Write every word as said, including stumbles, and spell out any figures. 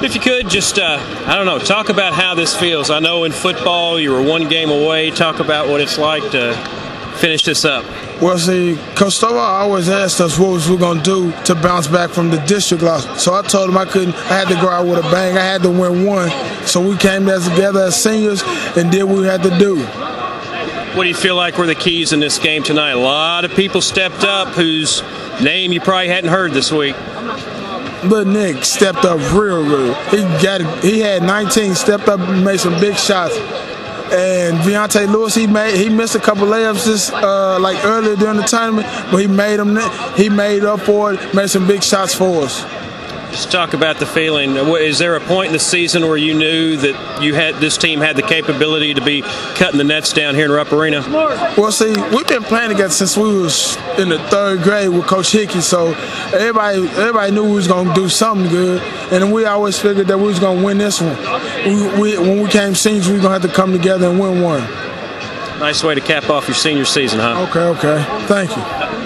If you could, just, uh, I don't know, talk about how this feels. I know in football you were one game away. Talk about what it's like to finish this up. Well, see, Coach Stovall always asked us what was we going to do to bounce back from the district loss. So I told him I couldn't, I had to go out with a bang. I had to win one. So we came there together as seniors and did what we had to do. What do you feel like were the keys in this game tonight? A lot of people stepped up whose name you probably hadn't heard this week. But Nick stepped up real good. He got it. He had nineteen, stepped up and made some big shots. And Deontay Lewis, he made he missed a couple layups this uh, like earlier during the tournament, but he made them. He made up for it. Made some big shots for us. Just talk about the feeling. Is there a point in the season where you knew that you had this team had the capability to be cutting the nets down here in Rupp Arena? Well, see, we've been playing together since we was in the third grade with Coach Hickey, so everybody everybody knew we was gonna do something good, and we always figured that we was gonna win this one. We, we, when we came seniors, we were gonna have to come together and win one. Nice way to cap off your senior season, huh? Okay, okay. Thank you.